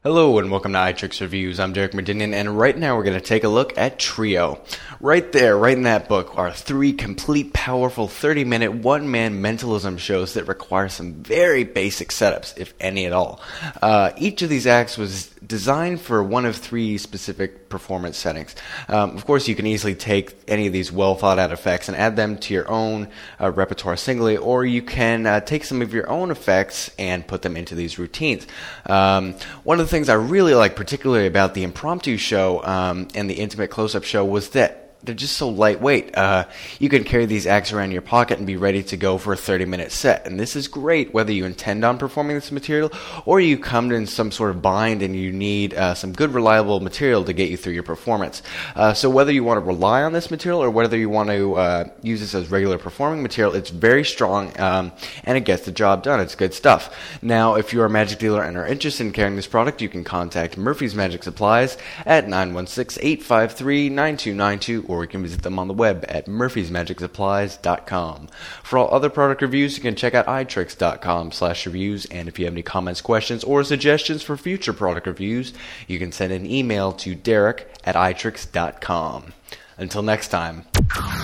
Hello and welcome to iTricks Reviews. I'm Derek Merdinian, and right now we're going to take a look at Trio. Right there, right in that book, are 3 complete, powerful, 30-minute, one-man mentalism shows that require some very basic setups, if any at all. Each of these acts was designed for one of 3 specific performance settings. Of course, you can easily take any of these well-thought-out effects and add them to your own repertoire singly, or you can take some of your own effects and put them into these routines. One of the things I really like particularly about the impromptu show and the intimate close-up show was that they're just so lightweight. You can carry these acts around in your pocket and be ready to go for a 30-minute set. And this is great whether you intend on performing this material or you come in some sort of bind and you need some good, reliable material to get you through your performance. So whether you want to rely on this material or whether you want to use this as regular performing material, it's very strong and it gets the job done. It's good stuff. Now, if you're a magic dealer and are interested in carrying this product, you can contact Murphy's Magic Supplies at 916-853-9292, or you can visit them on the web at murphysmagicsupplies.com. For all other product reviews, you can check out itricks.com/reviews, and if you have any comments, questions, or suggestions for future product reviews, you can send an email to derek@itricks.com. Until next time.